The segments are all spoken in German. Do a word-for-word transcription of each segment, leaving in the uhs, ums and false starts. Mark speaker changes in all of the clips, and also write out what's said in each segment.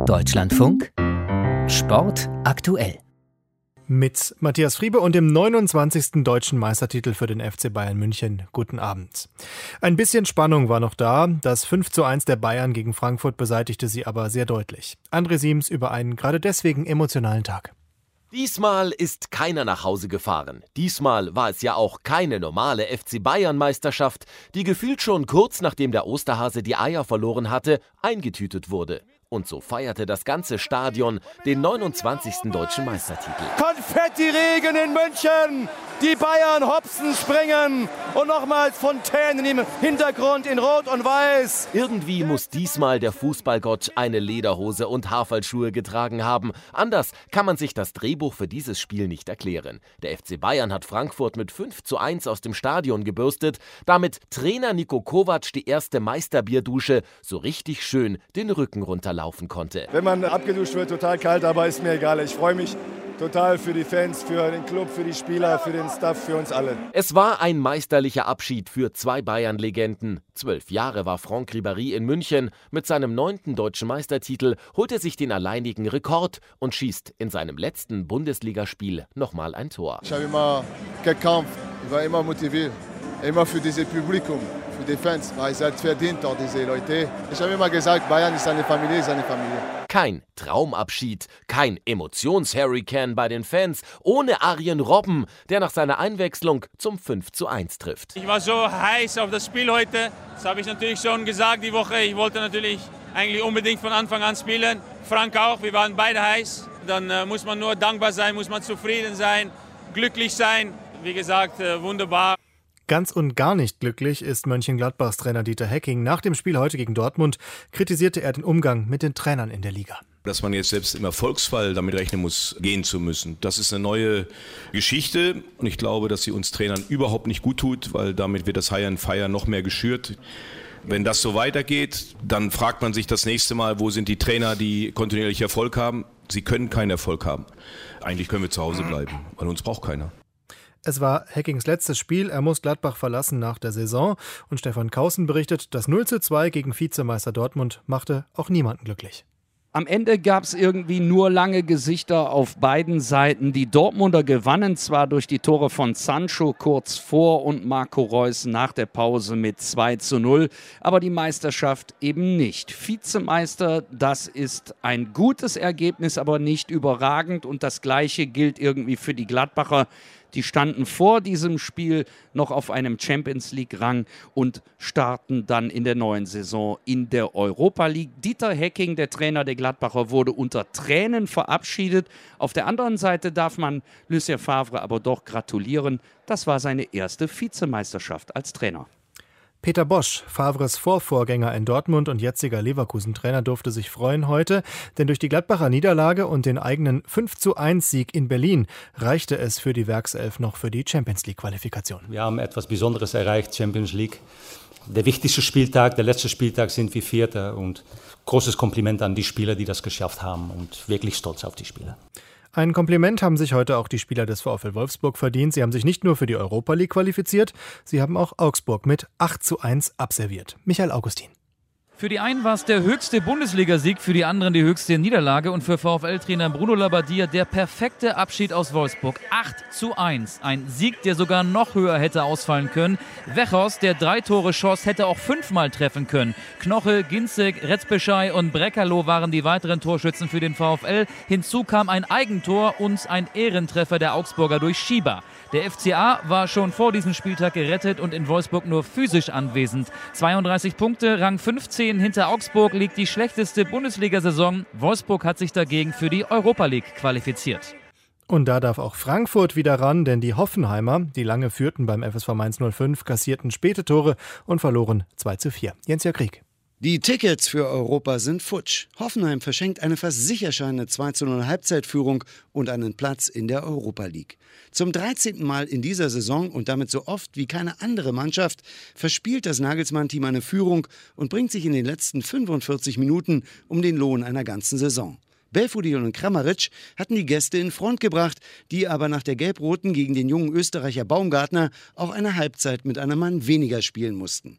Speaker 1: Deutschlandfunk Sport aktuell.
Speaker 2: Mit Matthias Friebe und dem neunundzwanzigsten deutschen Meistertitel für den F C Bayern München. Guten Abend. Ein bisschen Spannung war noch da. Das fünf zu eins der Bayern gegen Frankfurt beseitigte sie aber sehr deutlich. André Siems über einen gerade deswegen emotionalen Tag.
Speaker 3: Diesmal ist keiner nach Hause gefahren. Diesmal war es ja auch keine normale F C Bayern-Meisterschaft, die gefühlt schon kurz nachdem der Osterhase die Eier verloren hatte, eingetütet wurde. Und so feierte das ganze Stadion den neunundzwanzigsten deutschen Meistertitel.
Speaker 4: Konfettiregen in München! Die Bayern hopsen, springen und nochmals Fontänen im Hintergrund in Rot und Weiß.
Speaker 3: Irgendwie muss diesmal der Fußballgott eine Lederhose und Haferlschuhe getragen haben. Anders kann man sich das Drehbuch für dieses Spiel nicht erklären. Der F C Bayern hat Frankfurt mit fünf zu eins aus dem Stadion gebürstet, damit Trainer Niko Kovac die erste Meisterbierdusche so richtig schön den Rücken runterlaufen konnte.
Speaker 4: Wenn man abgeduscht wird, total kalt, aber ist mir egal. Ich freue mich total für die Fans, für den Club, für die Spieler, für den Staff, für uns alle.
Speaker 3: Es war ein meisterlicher Abschied für zwei Bayern-Legenden. Zwölf Jahre war Franck Ribéry in München. Mit seinem neunten deutschen Meistertitel holt er sich den alleinigen Rekord und schießt in seinem letzten Bundesligaspiel nochmal ein Tor.
Speaker 5: Ich habe immer gekämpft, ich war immer motiviert, immer für dieses Publikum, für die Fans, weil es halt verdient auch diese Leute. Ich habe immer gesagt, Bayern ist eine Familie, ist eine Familie.
Speaker 3: Kein Traumabschied, kein Emotions-Hurricane bei den Fans, ohne Arjen Robben, der nach seiner Einwechslung zum fünf zu eins trifft.
Speaker 6: Ich war so heiß auf das Spiel heute, das habe ich natürlich schon gesagt die Woche. Ich wollte natürlich eigentlich unbedingt von Anfang an spielen, Frank auch, wir waren beide heiß. Dann äh, muss man nur dankbar sein, muss man zufrieden sein, glücklich sein, wie gesagt, äh, wunderbar.
Speaker 2: Ganz und gar nicht glücklich ist Mönchengladbachs Trainer Dieter Hecking. Nach dem Spiel heute gegen Dortmund kritisierte er den Umgang mit den Trainern in der Liga.
Speaker 7: Dass man jetzt selbst im Erfolgsfall damit rechnen muss, gehen zu müssen. Das ist eine neue Geschichte und ich glaube, dass sie uns Trainern überhaupt nicht gut tut, weil damit wird das High and Fire noch mehr geschürt. Wenn das so weitergeht, dann fragt man sich das nächste Mal, wo sind die Trainer, die kontinuierlich Erfolg haben? Sie können keinen Erfolg haben. Eigentlich können wir zu Hause bleiben, weil uns braucht keiner.
Speaker 2: Es war Heckings letztes Spiel, er muss Gladbach verlassen nach der Saison und Stefan Kaußen berichtet, das null zu zwei gegen Vizemeister Dortmund machte auch niemanden glücklich.
Speaker 8: Am Ende gab es irgendwie nur lange Gesichter auf beiden Seiten. Die Dortmunder gewannen zwar durch die Tore von Sancho kurz vor und Marco Reus nach der Pause mit zwei zu null, aber die Meisterschaft eben nicht. Vizemeister, das ist ein gutes Ergebnis, aber nicht überragend und das Gleiche gilt irgendwie für die Gladbacher. Die standen vor diesem Spiel noch auf einem Champions-League-Rang und starten dann in der neuen Saison in der Europa League. Dieter Hecking, der Trainer der Gladbacher, wurde unter Tränen verabschiedet. Auf der anderen Seite darf man Lucien Favre aber doch gratulieren. Das war seine erste Vizemeisterschaft als Trainer.
Speaker 2: Peter Bosch, Favres Vorvorgänger in Dortmund und jetziger Leverkusen-Trainer, durfte sich freuen heute, denn durch die Gladbacher Niederlage und den eigenen fünf zu eins Sieg in Berlin reichte es für die Werkself noch für die Champions-League-Qualifikation.
Speaker 9: Wir haben etwas Besonderes erreicht, Champions League. Der wichtigste Spieltag, der letzte Spieltag sind wir Vierter und großes Kompliment an die Spieler, die das geschafft haben und wirklich stolz auf die Spieler.
Speaker 2: Ein Kompliment haben sich heute auch die Spieler des VfL Wolfsburg verdient. Sie haben sich nicht nur für die Europa League qualifiziert, sie haben auch Augsburg mit acht zu eins abserviert. Michael Augustin.
Speaker 10: Für die einen war es der höchste Bundesligasieg, für die anderen die höchste Niederlage und für VfL-Trainer Bruno Labbadia der perfekte Abschied aus Wolfsburg. acht zu eins. Ein Sieg, der sogar noch höher hätte ausfallen können. Weghorst, der drei Tore schoss, hätte auch fünfmal treffen können. Knoche, Ginzek, Retzbeschei und Breckerloh waren die weiteren Torschützen für den VfL. Hinzu kam ein Eigentor und ein Ehrentreffer der Augsburger durch Schieber. Der F C A war schon vor diesem Spieltag gerettet und in Wolfsburg nur physisch anwesend. zweiunddreißig Punkte, Rang fünfzehn. Hinter Augsburg liegt die schlechteste Bundesliga-Saison. Wolfsburg hat sich dagegen für die Europa League qualifiziert.
Speaker 2: Und da darf auch Frankfurt wieder ran, denn die Hoffenheimer, die lange führten beim F S V Mainz null fünf, kassierten späte Tore und verloren zwei zu vier. Jens-Jörg Krieg.
Speaker 11: Die Tickets für Europa sind futsch. Hoffenheim verschenkt eine fast sicherscheinende zwei zu null Halbzeitführung und einen Platz in der Europa League. Zum dreizehnten Mal in dieser Saison und damit so oft wie keine andere Mannschaft verspielt das Nagelsmann-Team eine Führung und bringt sich in den letzten fünfundvierzig Minuten um den Lohn einer ganzen Saison. Belfodil und Kramaric hatten die Gäste in Front gebracht, die aber nach der Gelb-Roten gegen den jungen Österreicher Baumgartner auch eine Halbzeit mit einem Mann weniger spielen mussten.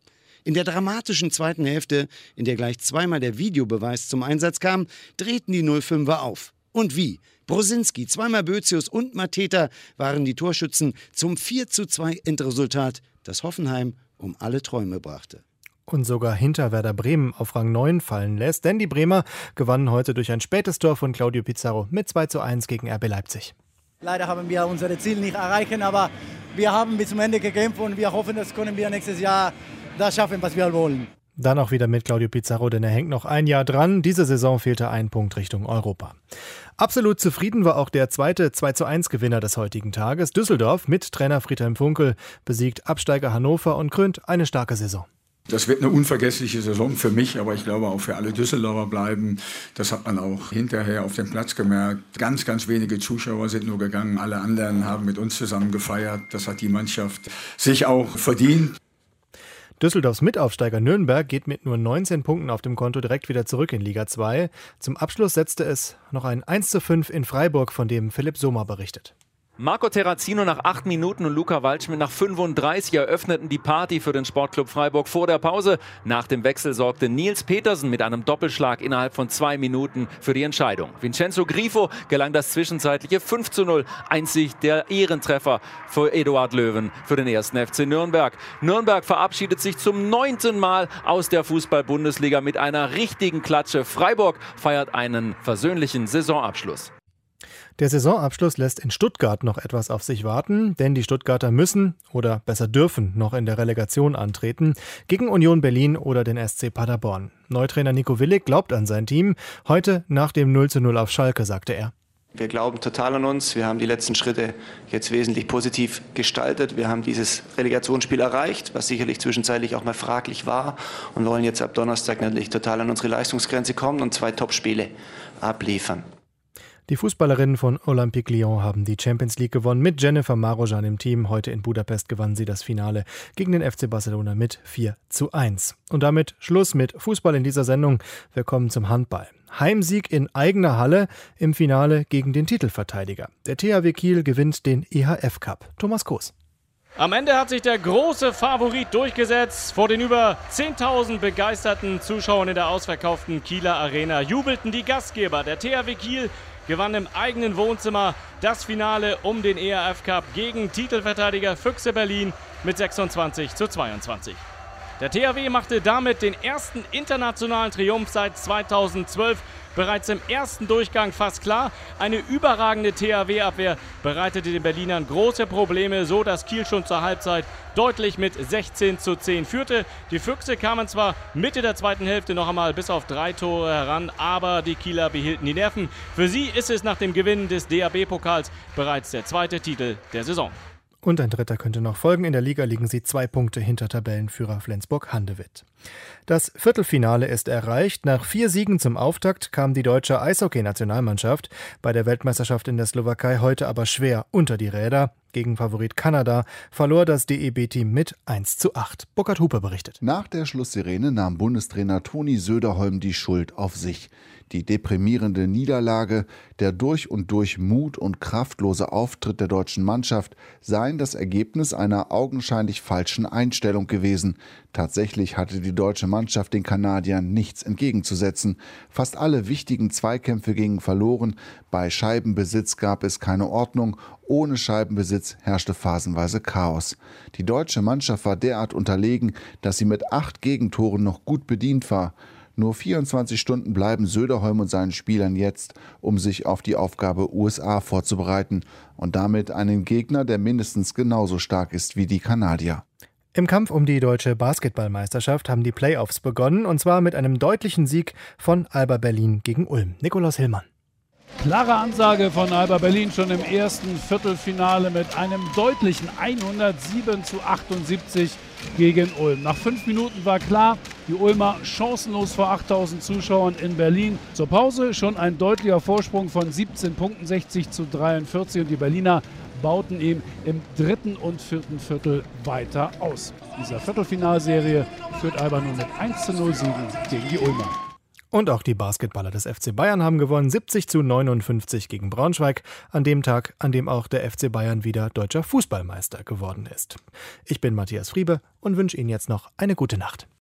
Speaker 11: In der dramatischen zweiten Hälfte, in der gleich zweimal der Videobeweis zum Einsatz kam, drehten die null fünfer auf. Und wie? Brosinski, zweimal Bözius und Mateta waren die Torschützen zum vier zu zwei Endresultat, das Hoffenheim um alle Träume brachte.
Speaker 2: Und sogar hinter Werder Bremen auf Rang neun fallen lässt, denn die Bremer gewannen heute durch ein spätes Tor von Claudio Pizarro mit zwei zu eins gegen R B Leipzig.
Speaker 12: Leider haben wir unsere Ziele nicht erreichen, aber wir haben bis zum Ende gekämpft und wir hoffen, dass können wir nächstes Jahr das schaffen, was wir wollen.
Speaker 2: Dann auch wieder mit Claudio Pizarro, denn er hängt noch ein Jahr dran. Diese Saison fehlte ein Punkt Richtung Europa. Absolut zufrieden war auch der zweite zwei zu eins Gewinner des heutigen Tages. Düsseldorf mit Trainer Friedhelm Funkel besiegt Absteiger Hannover und krönt eine starke Saison.
Speaker 13: Das wird eine unvergessliche Saison für mich, aber ich glaube auch für alle Düsseldorfer bleiben. Das hat man auch hinterher auf dem Platz gemerkt. Ganz, ganz wenige Zuschauer sind nur gegangen. Alle anderen haben mit uns zusammen gefeiert. Das hat die Mannschaft sich auch verdient.
Speaker 2: Düsseldorfs Mitaufsteiger Nürnberg geht mit nur neunzehn Punkten auf dem Konto direkt wieder zurück in Liga zwei. Zum Abschluss setzte es noch ein eins zu fünf in Freiburg, von dem Philipp Sommer berichtet.
Speaker 14: Marco Terrazino nach acht Minuten und Luca Waldschmidt nach fünfunddreißig eröffneten die Party für den Sportclub Freiburg vor der Pause. Nach dem Wechsel sorgte Nils Petersen mit einem Doppelschlag innerhalb von zwei Minuten für die Entscheidung. Vincenzo Grifo gelang das zwischenzeitliche fünf zu null. Einzig der Ehrentreffer für Eduard Löwen für den ersten F C Nürnberg. Nürnberg verabschiedet sich zum neunten Mal aus der Fußball-Bundesliga mit einer richtigen Klatsche. Freiburg feiert einen versöhnlichen Saisonabschluss.
Speaker 2: Der Saisonabschluss lässt in Stuttgart noch etwas auf sich warten, denn die Stuttgarter müssen oder besser dürfen noch in der Relegation antreten gegen Union Berlin oder den S C Paderborn. Neutrainer Nico Willig glaubt an sein Team. Heute nach dem null zu null auf Schalke, sagte er.
Speaker 15: Wir glauben total an uns. Wir haben die letzten Schritte jetzt wesentlich positiv gestaltet. Wir haben dieses Relegationsspiel erreicht, was sicherlich zwischenzeitlich auch mal fraglich war, und wollen jetzt ab Donnerstag natürlich total an unsere Leistungsgrenze kommen und zwei Top-Spiele abliefern.
Speaker 2: Die Fußballerinnen von Olympique Lyon haben die Champions League gewonnen mit Jennifer Marojan im Team. Heute in Budapest gewann sie das Finale gegen den F C Barcelona mit vier zu eins. Und damit Schluss mit Fußball in dieser Sendung. Wir kommen zum Handball. Heimsieg in eigener Halle im Finale gegen den Titelverteidiger. Der T H W Kiel gewinnt den E H F Cup. Thomas Koos.
Speaker 16: Am Ende hat sich der große Favorit durchgesetzt. Vor den über zehntausend begeisterten Zuschauern in der ausverkauften Kieler Arena jubelten die Gastgeber. Der T H W Kiel gewann im eigenen Wohnzimmer das Finale um den E H F Cup gegen Titelverteidiger Füchse Berlin mit sechsundzwanzig zu zweiundzwanzig. Der T H W machte damit den ersten internationalen Triumph seit zweitausendzwölf. Bereits im ersten Durchgang fast klar. Eine überragende T H W-Abwehr bereitete den Berlinern große Probleme, so dass Kiel schon zur Halbzeit deutlich mit sechzehn zu zehn führte. Die Füchse kamen zwar Mitte der zweiten Hälfte noch einmal bis auf drei Tore heran, aber die Kieler behielten die Nerven. Für sie ist es nach dem Gewinn des D A B-Pokals bereits der zweite Titel der Saison.
Speaker 2: Und ein dritter könnte noch folgen. In der Liga liegen sie zwei Punkte hinter Tabellenführer Flensburg-Handewitt. Das Viertelfinale ist erreicht. Nach vier Siegen zum Auftakt kam die deutsche Eishockey-Nationalmannschaft bei der Weltmeisterschaft in der Slowakei heute aber schwer unter die Räder. Gegen Favorit Kanada verlor das D E B-Team mit eins zu acht. Burkhard Hupe berichtet.
Speaker 17: Nach der Schlusssirene nahm Bundestrainer Toni Söderholm die Schuld auf sich. Die deprimierende Niederlage, der durch und durch mut- und kraftlose Auftritt der deutschen Mannschaft seien das Ergebnis einer augenscheinlich falschen Einstellung gewesen. Tatsächlich hatte die deutsche Mannschaft den Kanadiern nichts entgegenzusetzen. Fast alle wichtigen Zweikämpfe gingen verloren. Bei Scheibenbesitz gab es keine Ordnung. Ohne Scheibenbesitz herrschte phasenweise Chaos. Die deutsche Mannschaft war derart unterlegen, dass sie mit acht Gegentoren noch gut bedient war. Nur vierundzwanzig Stunden bleiben Söderholm und seinen Spielern jetzt, um sich auf die Aufgabe U S A vorzubereiten und damit einen Gegner, der mindestens genauso stark ist wie die Kanadier.
Speaker 2: Im Kampf um die deutsche Basketballmeisterschaft haben die Playoffs begonnen, und zwar mit einem deutlichen Sieg von Alba Berlin gegen Ulm. Nikolaus Hillmann.
Speaker 18: Klare Ansage von Alba Berlin schon im ersten Viertelfinale mit einem deutlichen hundertsieben zu achtundsiebzig gegen Ulm. Nach fünf Minuten war klar, die Ulmer chancenlos vor achttausend Zuschauern in Berlin. Zur Pause schon ein deutlicher Vorsprung von siebzehn Punkten, sechzig zu dreiundvierzig, und die Berliner bauten ihm im dritten und vierten Viertel weiter aus. In dieser Viertelfinalserie führt Alba nun mit eins zu null Siegen gegen die Ulmer.
Speaker 2: Und auch die Basketballer des F C Bayern haben gewonnen, siebzig zu neunundfünfzig gegen Braunschweig, an dem Tag, an dem auch der F C Bayern wieder deutscher Fußballmeister geworden ist. Ich bin Matthias Friebe und wünsche Ihnen jetzt noch eine gute Nacht.